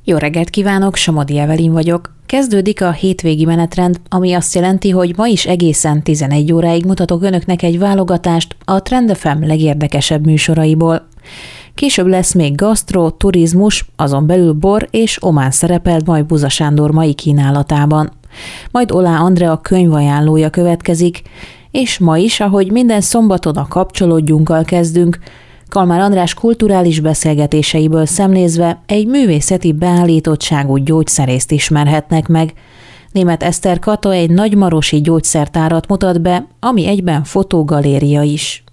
Jó reggelt kívánok, Somodi Evelin vagyok. Kezdődik a hétvégi menetrend, ami azt jelenti, hogy ma is egészen 11 óráig mutatok önöknek egy válogatást a Trend FM legérdekesebb műsoraiból. Később lesz még gasztro, turizmus, azon belül bor és omán szerepel majd Buza Sándor mai kínálatában. Majd Olá Andrea könyvajánlója következik, és ma is, ahogy minden szombaton a Kapcsolódjunkkal kezdünk, Kalmár András kulturális beszélgetéseiből szemlézve egy művészeti beállítottságú gyógyszerészt ismerhetnek meg. Németh Eszter Kata egy nagymarosi gyógyszertárat mutat be, ami egyben fotogaléria is.